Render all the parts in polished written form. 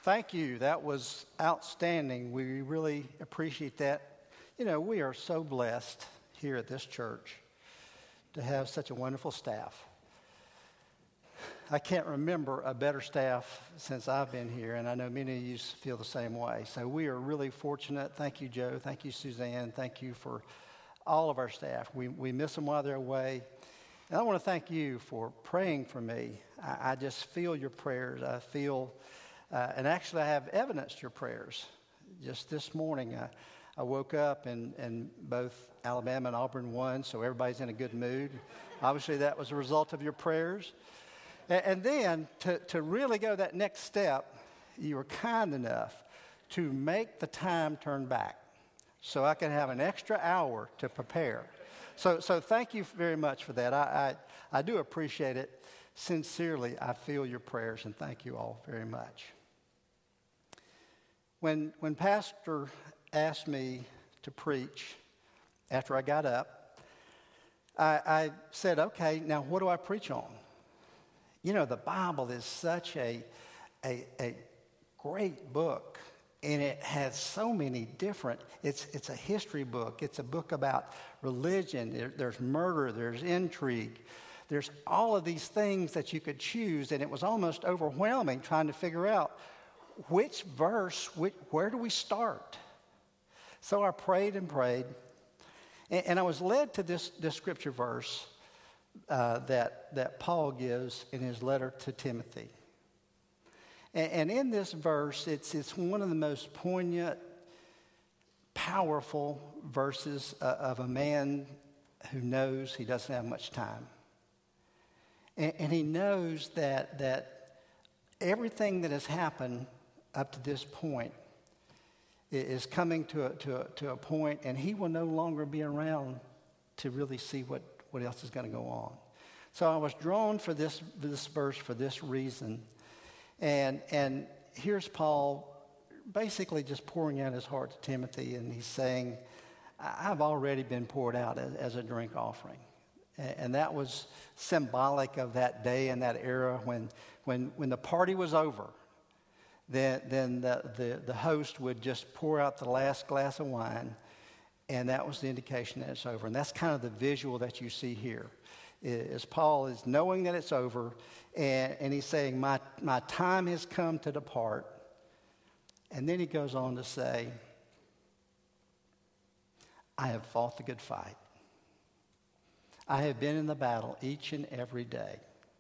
Thank you. That was outstanding. We really appreciate that. You know, we are so blessed here at this church to have such a wonderful staff. I can't remember a better staff since I've been here, and I know many of you feel the same way. So we are really fortunate. Thank you, Joe. Thank you, Suzanne. Thank you for all of our staff. We miss them while they're away. And I want to thank you for praying for me. I just feel your prayers. I feel... and actually, I have evidenced your prayers. Just this morning, I woke up and both Alabama and Auburn won, so everybody's in a good mood. Obviously, that was a result of your prayers. And then, to really go that next step, you were kind enough to make the time turn back so I can have an extra hour to prepare. So thank you very much for that. I do appreciate it. Sincerely, I feel your prayers, and thank you all very much. When Pastor asked me to preach after I got up, I said, okay, now what do I preach on? You know, the Bible is such a great book, and it has so many different, it's a history book. It's a book about religion. There's murder. There's intrigue. There's all of these things that you could choose, and it was almost overwhelming trying to figure out which verse, where do we start? So I prayed and prayed, and I was led to this scripture verse that Paul gives in his letter to Timothy. And in this verse, it's one of the most poignant, powerful verses of a man who knows he doesn't have much time. And he knows that everything that has happened up to this point is coming to a point, and he will no longer be around to really see what else is going to go on. So I was drawn for this verse for this reason. And here's Paul basically just pouring out his heart to Timothy, and he's saying, I've already been poured out as a drink offering. And that was symbolic of that day and that era when the party was over. Then the host would just pour out the last glass of wine, and that was the indication that it's over. And that's kind of the visual that you see here, is Paul is knowing that it's over, and he's saying, my time has come to depart. And then he goes on to say, I have fought the good fight. I have been in the battle each and every day.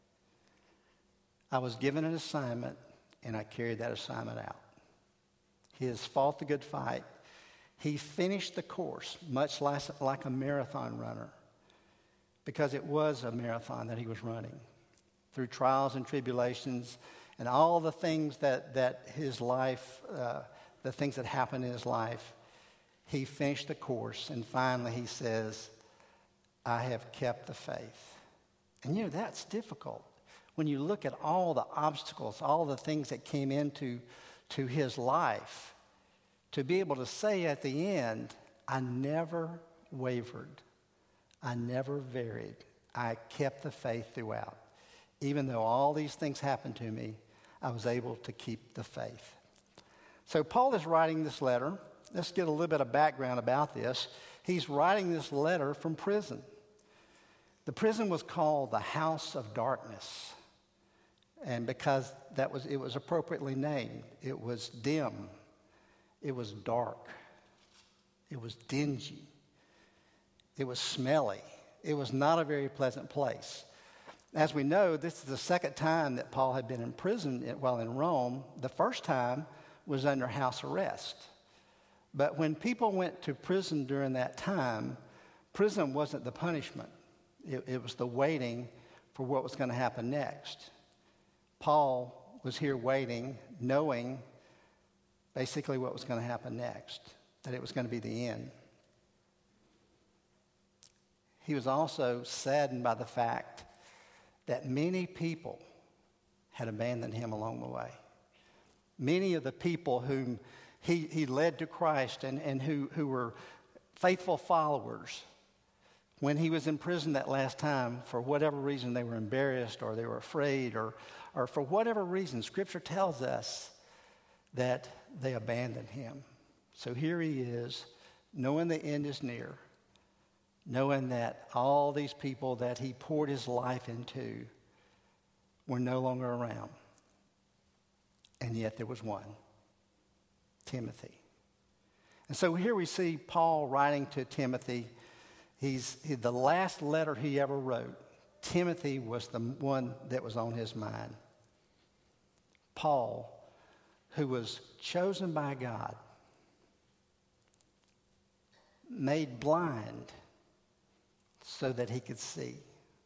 I was given an assignment, and I carried that assignment out. He has fought the good fight. He finished the course, much like a marathon runner, because it was a marathon that he was running. Through trials and tribulations and all the things that his life, the things that happened in his life, he finished the course, and finally he says, I have kept the faith. And you know, that's difficult. When you look at all the obstacles, all the things that came into his life, to be able to say at the end, I never wavered. I never varied. I kept the faith throughout. Even though all these things happened to me, I was able to keep the faith. So Paul is writing this letter. Let's get a little bit of background about this. He's writing this letter from prison. The prison was called the House of Darkness. And because it was appropriately named. It was dim. It was dark. It was dingy. It was smelly. It was not a very pleasant place. As we know, this is the second time that Paul had been in prison while in Rome. The first time was under house arrest. But when people went to prison during that time, prison wasn't the punishment. It was the waiting for what was going to happen next. Paul was here waiting, knowing basically what was going to happen next, that it was going to be the end. He was also saddened by the fact that many people had abandoned him along the way. Many of the people whom he led to Christ and who were faithful followers, when he was in prison that last time, for whatever reason they were embarrassed or they were afraid or for whatever reason, Scripture tells us that they abandoned him. So here he is, knowing the end is near, knowing that all these people that he poured his life into were no longer around. And yet there was one, Timothy. And so here we see Paul writing to Timothy. The last letter he ever wrote, Timothy was the one that was on his mind. Paul, who was chosen by God, made blind so that he could see.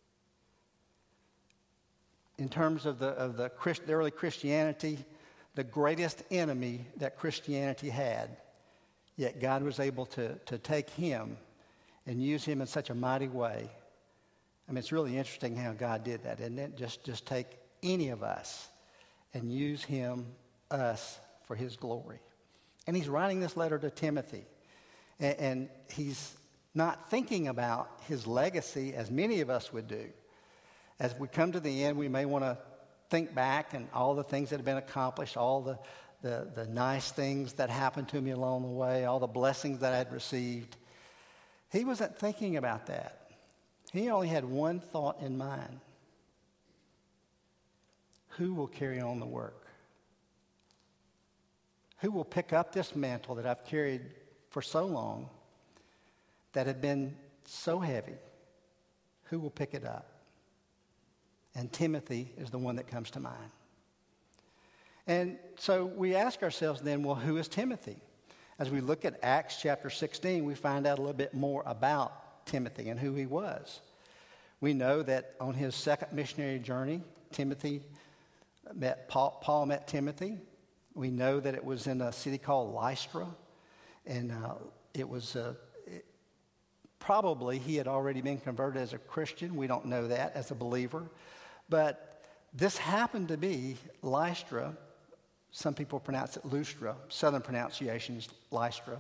In terms of the early Christianity, the greatest enemy that Christianity had, yet God was able to take him and use him in such a mighty way. I mean, it's really interesting how God did that, isn't it? Just take any of us and use us for his glory. And he's writing this letter to Timothy. And he's not thinking about his legacy as many of us would do. As we come to the end, we may want to think back and all the things that have been accomplished, all the nice things that happened to me along the way, all the blessings that I had received. He wasn't thinking about that. He only had one thought in mind. Who will carry on the work? Who will pick up this mantle that I've carried for so long, that had been so heavy? Who will pick it up? And Timothy is the one that comes to mind. And so we ask ourselves then, well, who is Timothy? As we look at Acts chapter 16, we find out a little bit more about Timothy and who he was. We know that on his second missionary journey, Paul met Timothy. We know that it was in a city called Lystra, and it was probably he had already been converted as a Christian. We don't know that as a believer. But this happened to be Lystra. Some people pronounce it Lustra. Southern pronunciation is Lystra.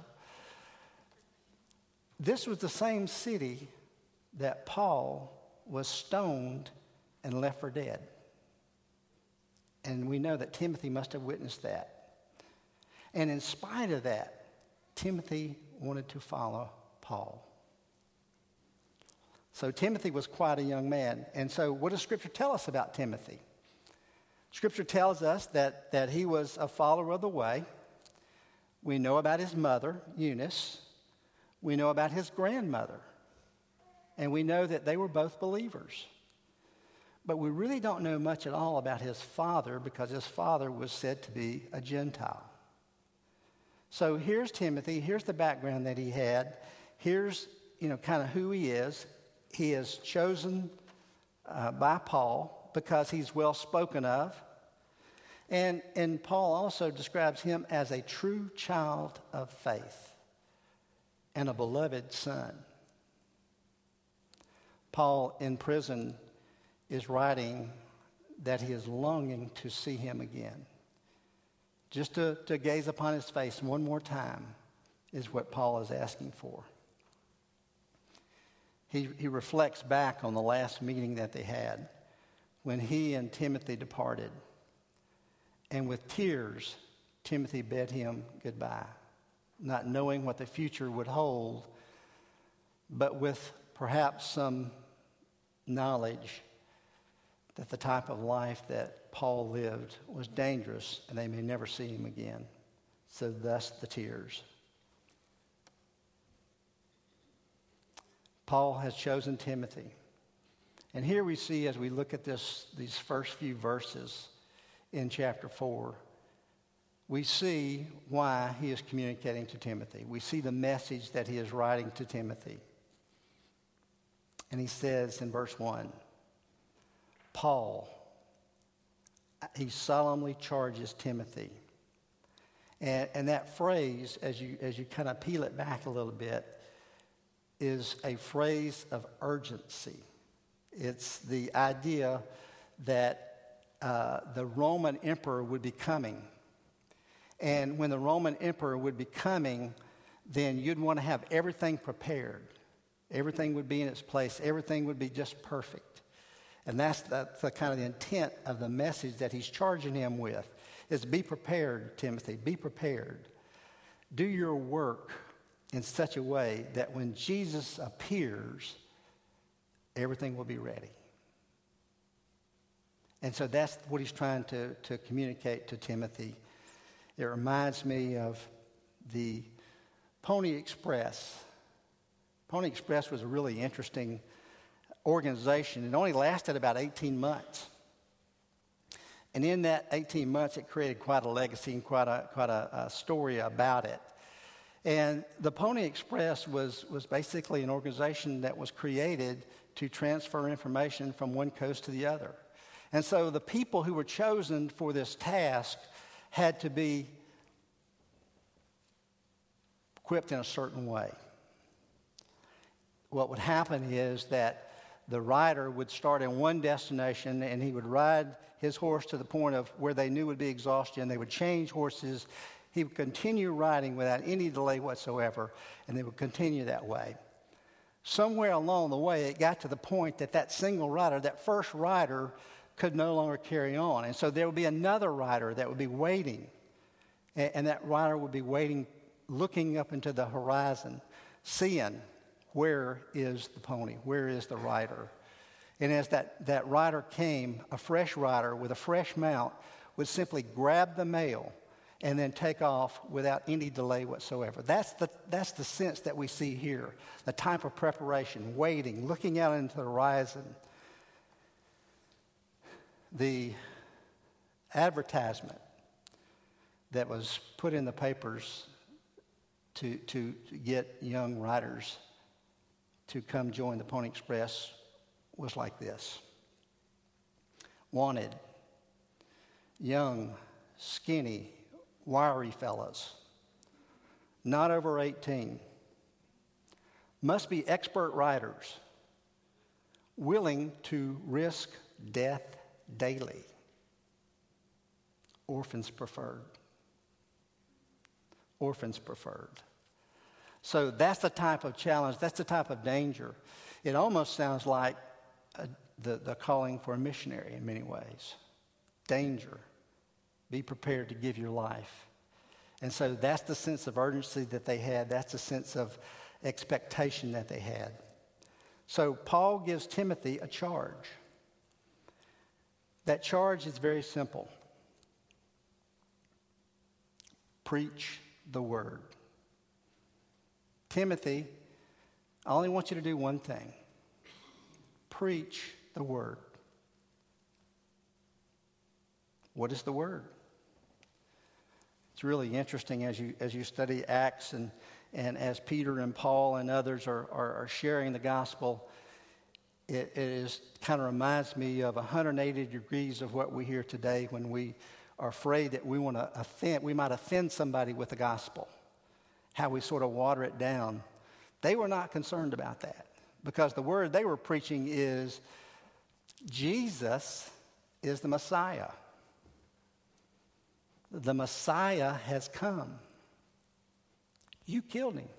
This was the same city that Paul was stoned and left for dead. And we know that Timothy must have witnessed that. And in spite of that, Timothy wanted to follow Paul. So Timothy was quite a young man. And so what does Scripture tell us about Timothy? Scripture tells us that he was a follower of the way. We know about his mother, Eunice. We know about his grandmother. And we know that they were both believers. But we really don't know much at all about his father, because his father was said to be a Gentile. So here's Timothy. Here's the background that he had. Here's, kind of who he is. He is chosen by Paul because he's well spoken of. And Paul also describes him as a true child of faith and a beloved son. Paul in prison is writing that he is longing to see him again. Just to gaze upon his face one more time is what Paul is asking for. He reflects back on the last meeting that they had when he and Timothy departed. And with tears, Timothy bade him goodbye, not knowing what the future would hold, but with perhaps some knowledge that the type of life that Paul lived was dangerous and they may never see him again. So thus the tears. Paul has chosen Timothy. And here we see, as we look at these first few verses in chapter 4, we see why he is communicating to Timothy. We see the message that he is writing to Timothy. And he says in verse 1, Paul, he solemnly charges Timothy. And that phrase, as you kind of peel it back a little bit, is a phrase of urgency. It's the idea that the Roman emperor would be coming. And when the Roman emperor would be coming, then you'd want to have everything prepared. Everything would be in its place. Everything would be just perfect. And that's the kind of the intent of the message that he's charging him with, is be prepared, Timothy, be prepared. Do your work in such a way that when Jesus appears, everything will be ready. And so that's what he's trying to communicate to Timothy. It reminds me of the Pony Express. Pony Express was a really interesting organization. It only lasted about 18 months. And in that 18 months, it created quite a legacy and quite a story about it. And the Pony Express was basically an organization that was created to transfer information from one coast to the other. And so the people who were chosen for this task had to be equipped in a certain way. What would happen is that the rider would start in one destination and he would ride his horse to the point of where they knew would be exhaustion. They would change horses. He would continue riding without any delay whatsoever, and they would continue that way. Somewhere along the way, it got to the point that that single rider, that first rider, could no longer carry on. And so there would be another rider that would be waiting. And that rider would be waiting, looking up into the horizon, seeing where is the pony, where is the rider. And as that rider came, a fresh rider with a fresh mount would simply grab the male and then take off without any delay whatsoever. That's the sense that we see here, the type of preparation, waiting, looking out into the horizon. The advertisement that was put in the papers to get young riders to come join the Pony Express was like this. Wanted, young, skinny, wiry fellas, not over 18, must be expert riders, willing to risk death daily. Orphans preferred. Orphans preferred. So that's the type of challenge, that's the type of danger. It almost sounds like the calling for a missionary in many ways. Danger. Be prepared to give your life. And so that's the sense of urgency that they had. That's the sense of expectation that they had. So Paul gives Timothy a charge. That charge is very simple. Preach the word. Timothy, I only want you to do one thing. Preach the word. What is the word? It's really interesting as you study Acts and as Peter and Paul and others are sharing the gospel. It is kind of reminds me of 180 degrees of what we hear today when we are afraid that we might offend somebody with the gospel. How we sort of water it down. They were not concerned about that because the word they were preaching is Jesus is the Messiah. The Messiah has come. You killed him.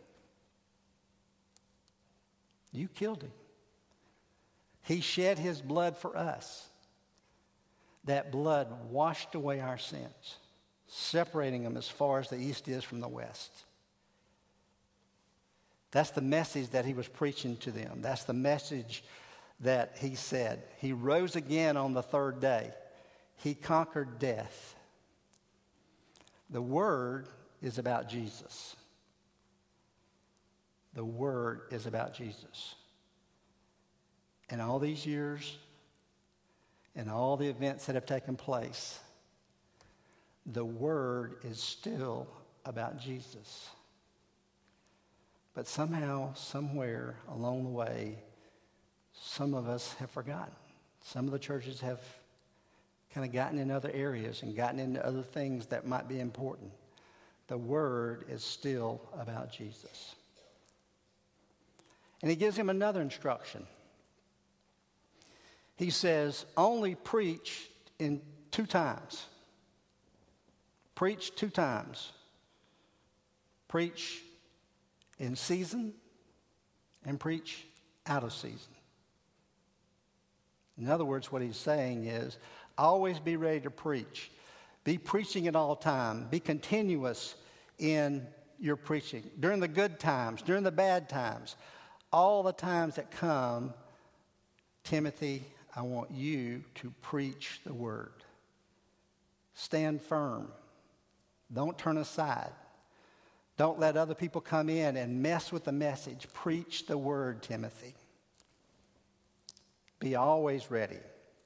You killed him. He shed his blood for us. That blood washed away our sins, separating them as far as the east is from the west. That's the message that he was preaching to them. That's the message that he said. He rose again on the third day. He conquered death. The word is about Jesus. The word is about Jesus. And all these years and all the events that have taken place, the word is still about Jesus. But somehow, somewhere along the way, some of us have forgotten. Some of the churches have kind of gotten in other areas and gotten into other things that might be important. The word is still about Jesus. And he gives him another instruction. He says, only preach in 2 times. Preach 2 times. Preach in season and preach out of season. In other words, what he's saying is, always be ready to preach. Be preaching at all time. Be continuous in your preaching. During the good times, during the bad times, all the times that come, Timothy, I want you to preach the word. Stand firm. Don't turn aside. Don't let other people come in and mess with the message. Preach the word, Timothy. Be always ready.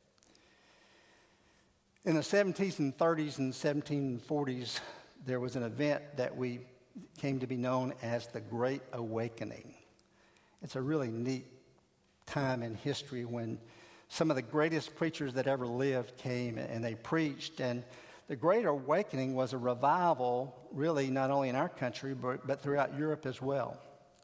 In the 70s and 30s and 1740s, there was an event that we came to be known as the Great Awakening. It's a really neat time in history when some of the greatest preachers that ever lived came and they preached. And the Great Awakening was a revival, really not only in our country, but throughout Europe as well.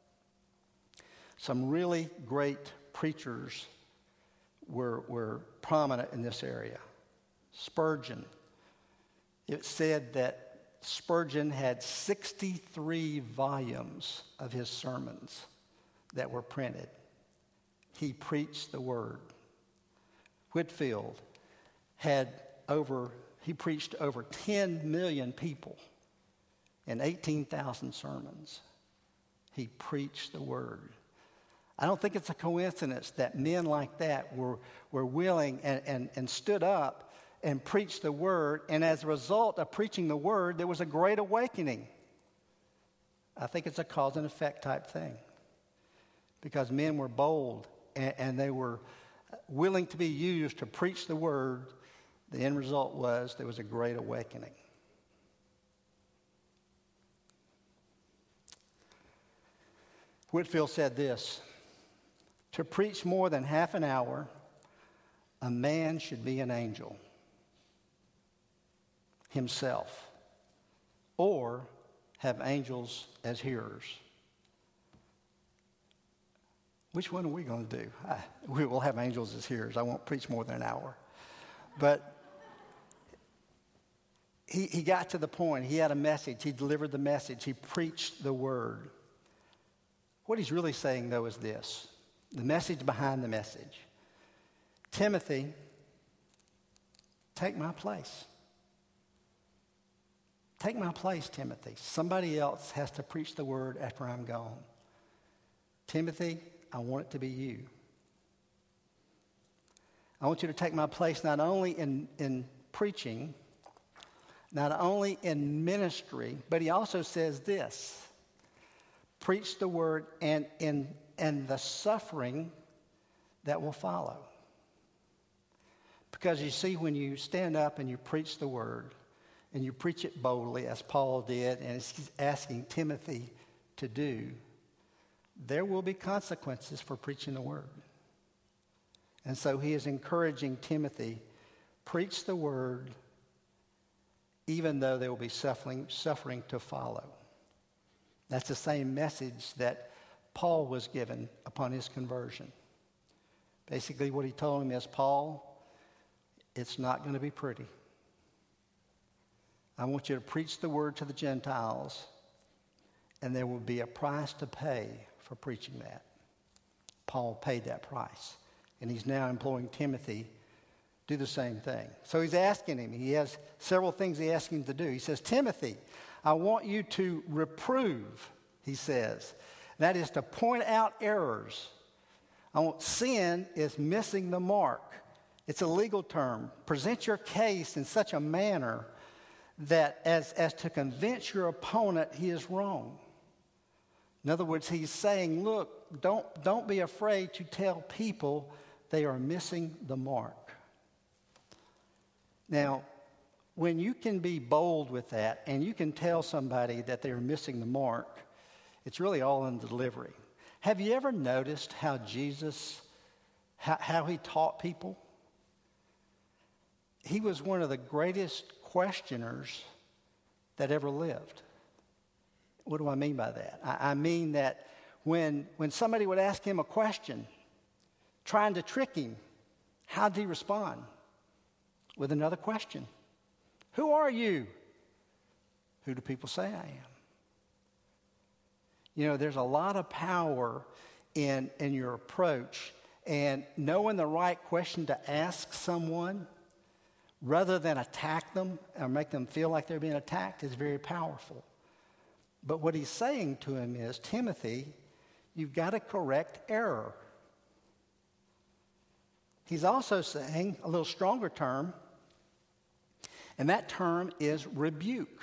Some really great preachers were prominent in this area. Spurgeon. It said that Spurgeon had 63 volumes of his sermons that were printed. He preached the word. Whitefield he preached over 10 million people in 18,000 sermons. He preached the word. I don't think it's a coincidence that men like that were willing and stood up and preached the word, and as a result of preaching the word, there was a great awakening. I think it's a cause and effect type thing because men were bold and they were willing to be used to preach the word. The end result was there was a great awakening. Whitefield said this, to preach more than half an hour, a man should be an angel himself, or have angels as hearers. Which one are we going to do? We will have angels as hearers. I won't preach more than an hour. But he got to the point. He had a message. He delivered the message. He preached the word. What he's really saying, though, is this. The message behind the message. Timothy, take my place. Take my place, Timothy. Somebody else has to preach the word after I'm gone. Timothy, I want it to be you. I want you to take my place not only in preaching, not only in ministry, but he also says this. Preach the word and the suffering that will follow. Because you see, when you stand up and you preach the word, and you preach it boldly, as Paul did, and he's asking Timothy to do, there will be consequences for preaching the word. And so he is encouraging Timothy, preach the word, even though there will be suffering to follow. That's the same message that Paul was given upon his conversion. Basically, what he told him is, Paul, it's not going to be pretty. I want you to preach the word to the Gentiles, and there will be a price to pay for preaching that. Paul paid that price, and he's now imploring Timothy do the same thing. So he's asking him. He has several things he asks him to do. He says, Timothy, I want you to reprove, he says. That is to point out errors. Sin is missing the mark. It's a legal term. Present your case in such a manner that as to convince your opponent he is wrong. In other words, he's saying, look, don't be afraid to tell people they are missing the mark. Now, when you can be bold with that and you can tell somebody that they're missing the mark, it's really all in the delivery. Have you ever noticed how Jesus, how he taught people? He was one of the greatest questioners that ever lived. What do I mean by that? I mean that when somebody would ask him a question, trying to trick him, how did he respond? With another question. Who are you? Who do people say I am? You know, there's a lot of power in your approach And knowing the right question to ask someone rather than attack them or make them feel like they're being attacked is very powerful. But what he's saying to him is, Timothy, you've got to correct error. He's also saying a little stronger term, and that term is rebuke.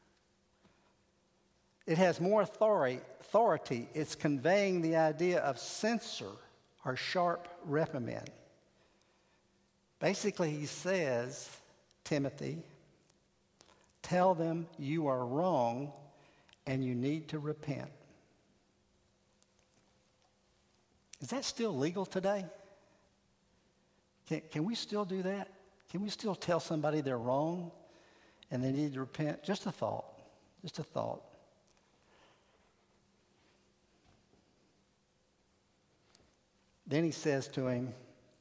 It has more authority. It's conveying the idea of censor or sharp reprimand. Basically, he says, Timothy, tell them you are wrong and you need to repent. Is that still legal today? Can we still do that? Can we still tell somebody they're wrong and they need to repent? Just a thought. Just a thought. Then he says to him,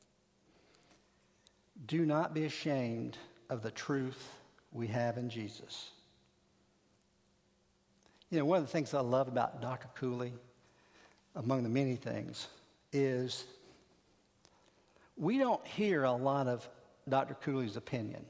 do not be ashamed of the truth we have in Jesus. You know, one of the things I love about Dr. Cooley, among the many things, is we don't hear a lot of Dr. Cooley's opinion.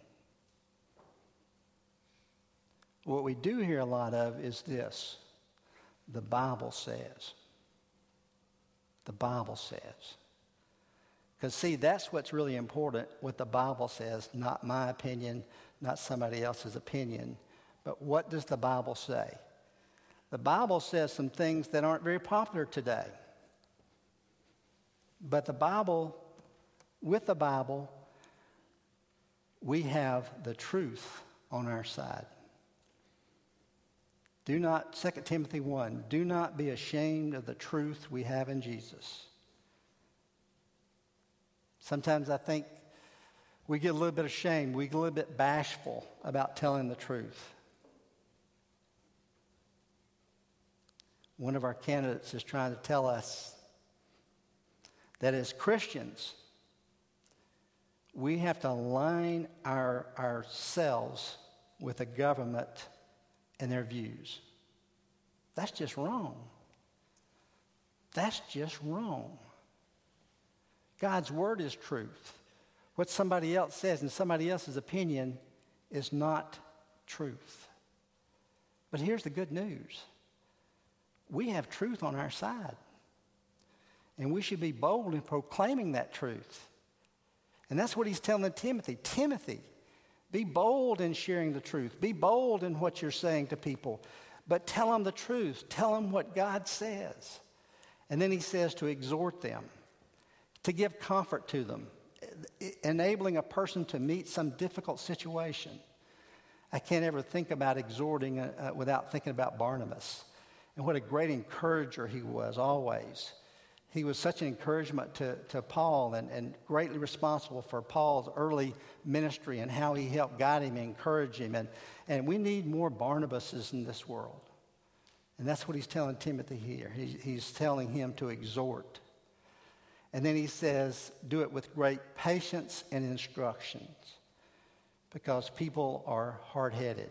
What we do hear a lot of is this: the Bible says. The Bible says. Because, see, that's what's really important, what the Bible says, not my opinion, not somebody else's opinion, but what does the Bible say? The Bible says some things that aren't very popular today. But the Bible, with the Bible, we have the truth on our side. Do not, 2 Timothy 1, do not be ashamed of the truth we have in Jesus. Sometimes I think we get a little bit ashamed, we get a little bit bashful about telling the truth. One of our candidates is trying to tell us that as Christians, we have to align ourselves with the government and their views. That's just wrong. That's just wrong. God's word is truth. What somebody else says and somebody else's opinion is not truth. But here's the good news. We have truth on our side. And we should be bold in proclaiming that truth. And that's what he's telling Timothy. Timothy, be bold in sharing the truth. Be bold in what you're saying to people. But tell them the truth. Tell them what God says. And then he says to exhort them, to give comfort to them, enabling a person to meet some difficult situation. I can't ever think about exhorting without thinking about Barnabas and what a great encourager he was always. He was such an encouragement to Paul and greatly responsible for Paul's early ministry and how he helped guide him and encourage him. And we need more Barnabases in this world. And that's what he's telling Timothy here. He's telling him to exhort. And then he says, do it with great patience and instructions because people are hard-headed.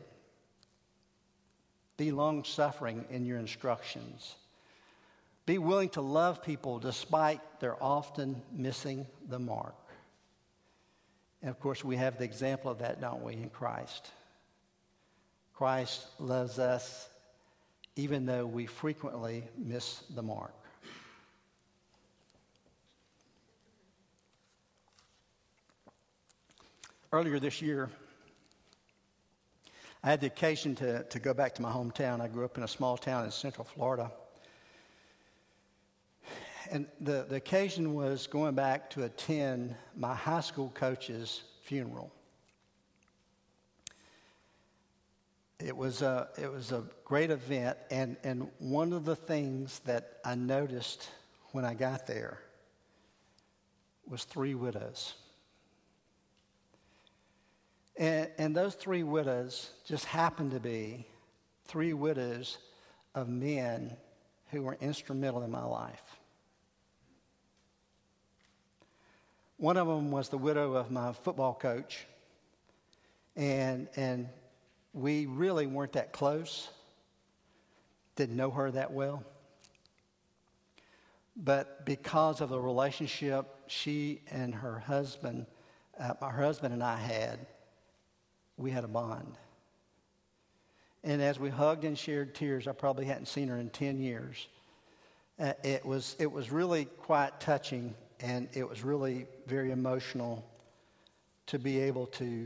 Be long-suffering in your instructions. Be willing to love people despite their often missing the mark. And of course, we have the example of that, don't we, in Christ. Christ loves us even though we frequently miss the mark. Earlier this year, I had the occasion to go back to my hometown. I grew up in a small town in Central Florida. And the occasion was going back to attend my high school coach's funeral. It was a great event, and one of the things that I noticed when I got there was 3 widows. And those 3 widows just happened to be 3 widows of men who were instrumental in my life. One of them was the widow of my football coach, and we really weren't that close, didn't know her that well. But because of the relationship she and her husband and I had, we had a bond. And as we hugged and shared tears, I probably hadn't seen her in 10 years. It was really quite touching, and it was really very emotional to be able to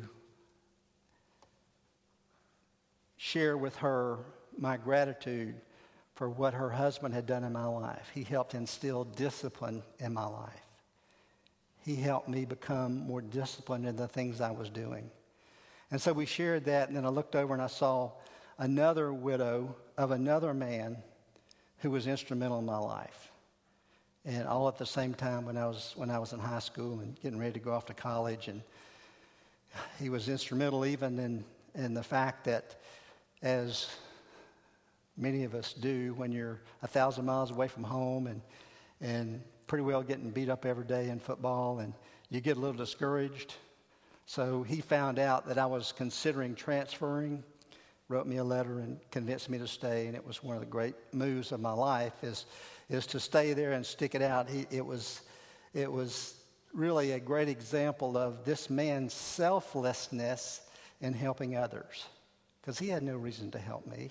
share with her my gratitude for what her husband had done in my life. He helped instill discipline in my life. He helped me become more disciplined in the things I was doing. And so we shared that, and then I looked over and I saw another widow of another man who was instrumental in my life. And all at the same time when I was in high school and getting ready to go off to college. And he was instrumental even in the fact that, as many of us do when you're 1,000 miles away from home and pretty well getting beat up every day in football, and you get a little discouraged. So he found out that I was considering transferring, wrote me a letter and convinced me to stay, and it was one of the great moves of my life is to stay there and stick it out. It was really a great example of this man's selflessness in helping others, because he had no reason to help me.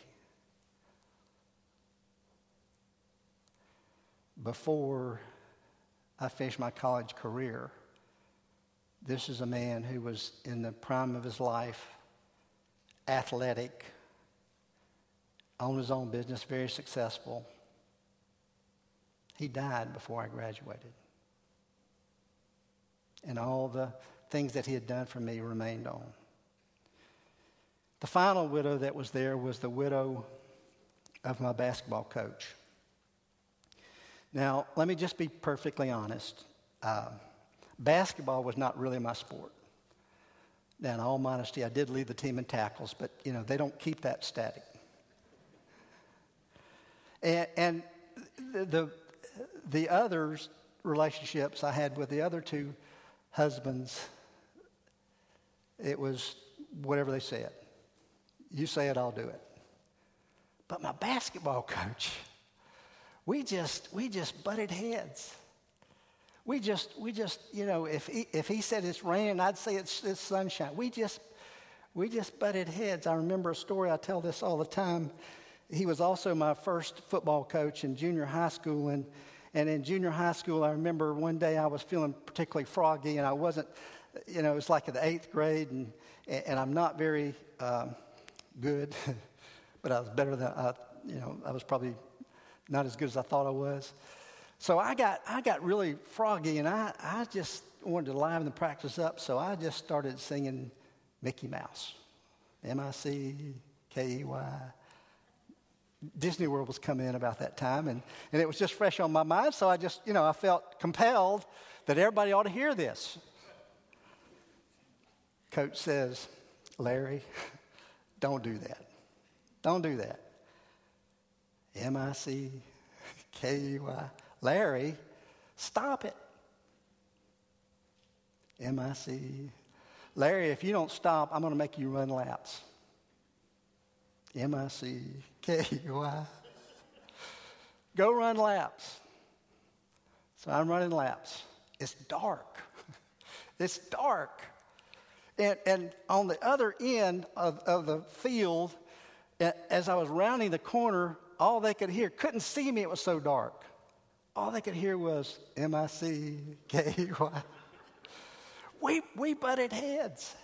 Before I finished my college career, this is a man who was in the prime of his life, athletic, owned his own business, very successful. He died before I graduated. And all the things that he had done for me remained on. The final widow that was there was the widow of my basketball coach. Now, let me just be perfectly honest. Basketball was not really my sport. Now, in all modesty, I did lead the team in tackles, but, they don't keep that static. And the other relationships I had with the other two husbands, it was whatever they said. You say it, I'll do it. But my basketball coach, we just butted heads. We just if he said it's raining, I'd say it's sunshine. We just butted heads. I remember a story, I tell this all the time. He was also my first football coach in junior high school, and in junior high school, I remember one day I was feeling particularly froggy, and I wasn't, it was like in the 8th grade, and I'm not very good, but I was better than I was probably not as good as I thought I was. So I got really froggy, and I just wanted to liven the practice up, so I just started singing Mickey Mouse, M-I-C-K-E-Y. Disney World was coming in about that time, and it was just fresh on my mind, so I just, I felt compelled that everybody ought to hear this. Coach says, Larry, don't do that. Don't do that. M-I-C-K-E-Y. Larry, stop it. M-I-C. Larry, if you don't stop, I'm going to make you run laps. M-I-C-K-E-Y. Go run laps. So I'm running laps. It's dark. It's dark. And on the other end of the field, as I was rounding the corner, all they could hear, couldn't see me, it was so dark. All they could hear was M-I-C-K-E-Y. We butted heads.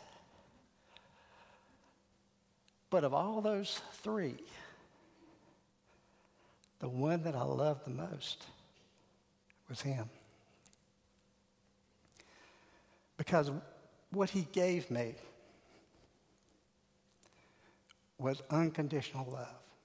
But of all those three, the one that I loved the most was him. Because what he gave me was unconditional love.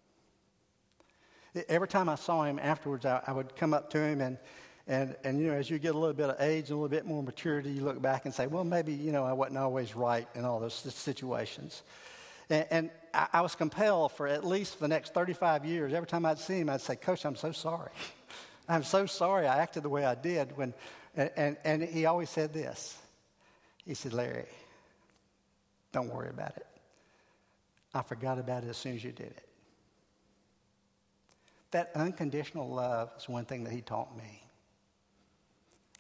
Every time I saw him afterwards, I would come up to him and as you get a little bit of age and a little bit more maturity, you look back and say, well, maybe, I wasn't always right in all those situations. And I was compelled for at least the next 35 years, every time I'd see him, I'd say, Coach, I'm so sorry. I'm so sorry I acted the way I did. And he always said this. He said, Larry, don't worry about it. I forgot about it as soon as you did it. That unconditional love is one thing that he taught me.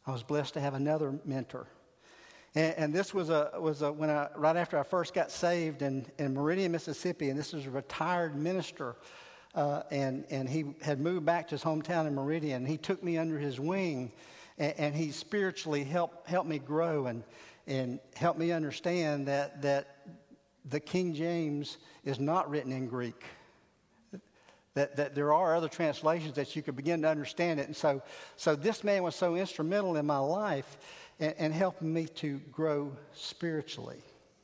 I was blessed to have another mentor. And this was right after I first got saved in Meridian, Mississippi, and this was a retired minister, and he had moved back to his hometown in Meridian. He took me under his wing, and he spiritually helped me grow and helped me understand that the King James is not written in Greek. That there are other translations that you could begin to understand it. And so this man was so instrumental in my life and helping me to grow spiritually.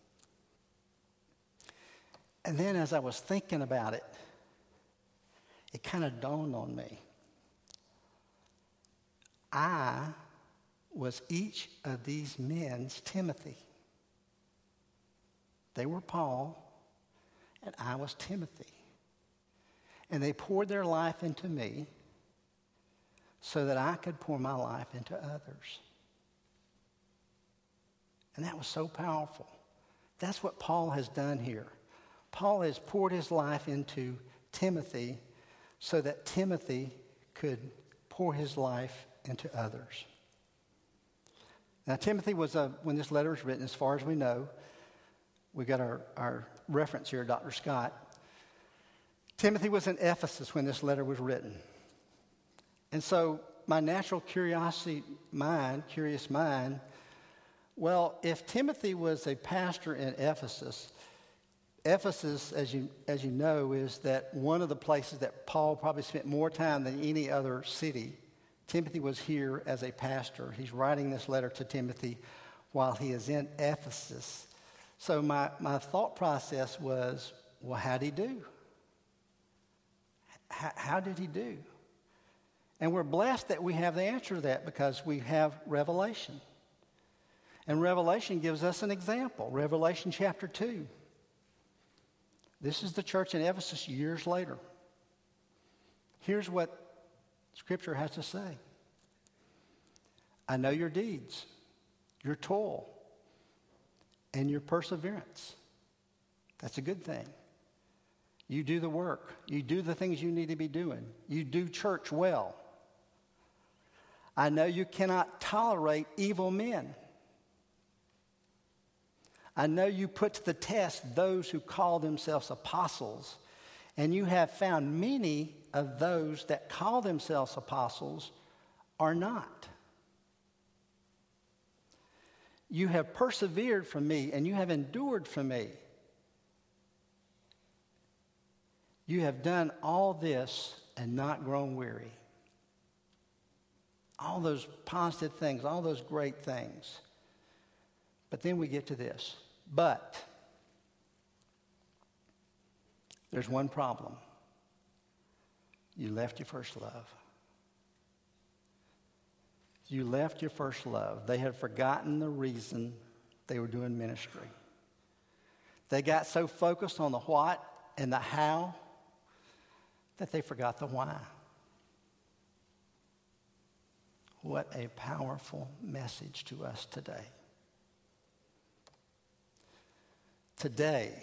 And then as I was thinking about it, it kind of dawned on me. I was each of these men's Timothy. They were Paul, and I was Timothy. And they poured their life into me so that I could pour my life into others. And that was so powerful. That's what Paul has done here. Paul has poured his life into Timothy so that Timothy could pour his life into others. Now, Timothy was, when this letter was written, as far as we know, we got our reference here, Dr. Scott. Timothy was in Ephesus when this letter was written. And so my natural curious mind, well, if Timothy was a pastor in Ephesus, Ephesus, as you know, is that one of the places that Paul probably spent more time than any other city. Timothy was here as a pastor. He's writing this letter to Timothy while he is in Ephesus. So my thought process was, well, how'd he do? How did he do? And we're blessed that we have the answer to that because we have Revelation. And Revelation gives us an example. Revelation chapter 2. This is the church in Ephesus years later. Here's what Scripture has to say. I know your deeds, your toil, and your perseverance. That's a good thing. You do the work. You do the things you need to be doing. You do church well. I know you cannot tolerate evil men. I know you put to the test those who call themselves apostles, and you have found many of those that call themselves apostles are not. You have persevered for me, and you have endured for me. You have done all this and not grown weary. All those positive things, all those great things. But then we get to this. But there's one problem. You left your first love. You left your first love. They had forgotten the reason they were doing ministry. They got so focused on the what and the how that they forgot the why. What a powerful message to us today. Today,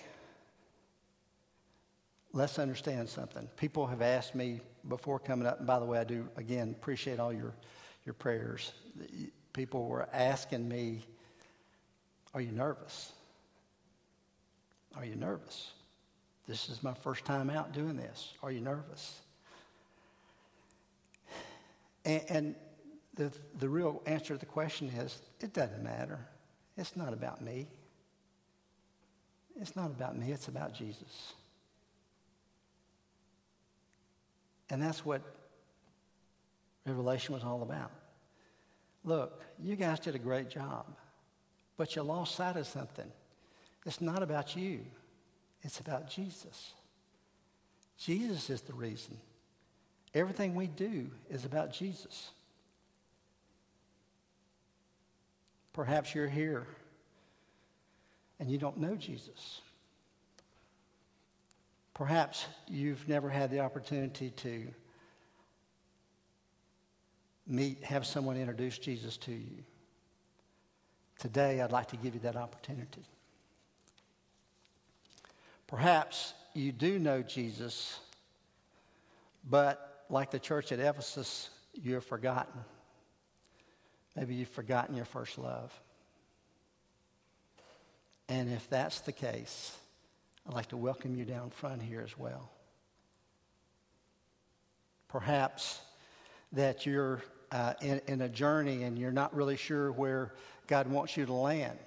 let's understand something. People have asked me before coming up, and by the way, I do, again, appreciate all your prayers. People were asking me, are you nervous? Are you nervous? This is my first time out doing this. Are you nervous? And the real answer to the question is, it doesn't matter. It's not about me. It's not about me. It's about Jesus. And that's what Revelation was all about. Look, you guys did a great job, but you lost sight of something. It's not about you. It's about Jesus. Jesus is the reason. Everything we do is about Jesus. Perhaps you're here and you don't know Jesus. Perhaps you've never had the opportunity to have someone introduce Jesus to you. Today, I'd like to give you that opportunity. Perhaps you do know Jesus, but like the church at Ephesus, you have forgotten. Maybe you've forgotten your first love. And if that's the case, I'd like to welcome you down front here as well. Perhaps that you're in a journey and you're not really sure where God wants you to land.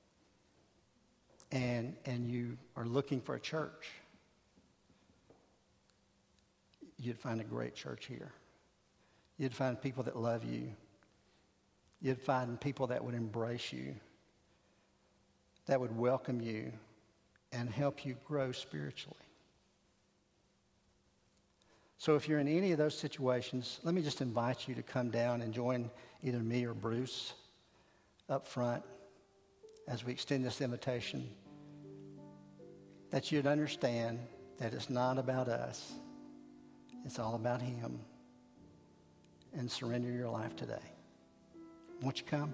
And you are looking for a church. You'd find a great church here. You'd find people that love you. You'd find people that would embrace you, that would welcome you and help you grow spiritually. So if you're in any of those situations, let me just invite you to come down and join either me or Bruce up front as we extend this invitation, that you'd understand that it's not about us. It's all about Him. And surrender your life today. Won't you come?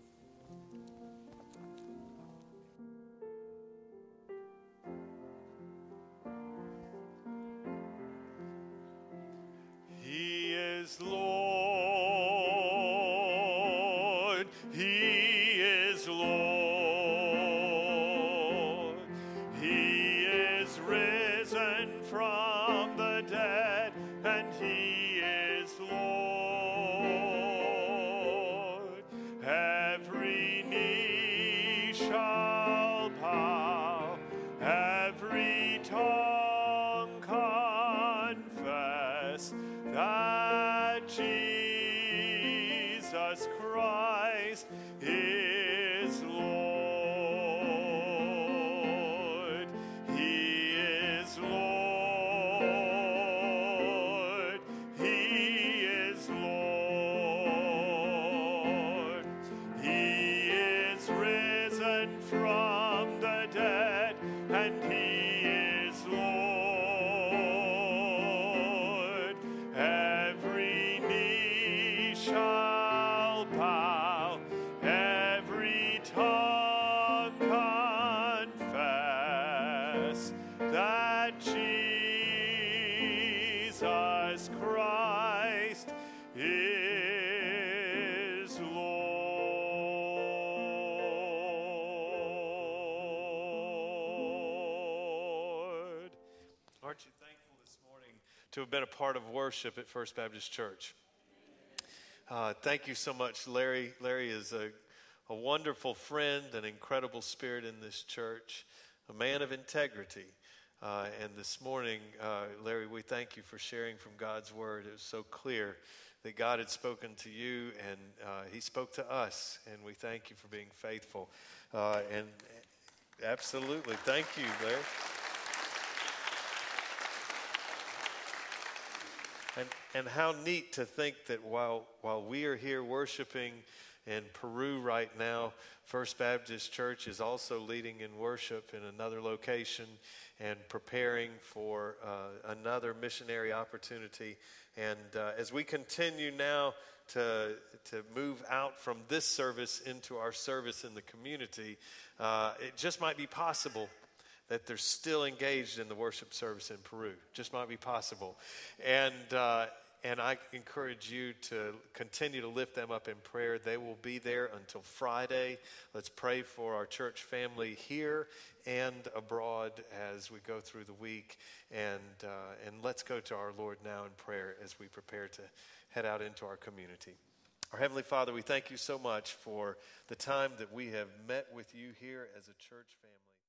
He is Lord. He is Lord. He is risen from the dead, and He is Lord. Every knee shall bow, every tongue confess that Jesus Christ is Lord. He is Lord. He is Lord. He is risen from the dead, and He is Lord. Every knee shall bow, every tongue confess that Jesus Christ is Lord. Aren't you thankful this morning to have been a part of worship at First Baptist Church? Thank you so much, Larry. Larry is a wonderful friend, an incredible spirit in this church, a man of integrity. And this morning, Larry, we thank you for sharing from God's word. It was so clear that God had spoken to you, and He spoke to us, and we thank you for being faithful. And absolutely, thank you, Larry. And how neat to think that while we are here worshiping in Peru right now, First Baptist Church is also leading in worship in another location and preparing for another missionary opportunity. And as we continue now to move out from this service into our service in the community, it just might be possible that they're still engaged in the worship service in Peru. Just might be possible. And I encourage you to continue to lift them up in prayer. They will be there until Friday. Let's pray for our church family here and abroad as we go through the week. And let's go to our Lord now in prayer as we prepare to head out into our community. Our Heavenly Father, we thank you so much for the time that we have met with you here as a church family.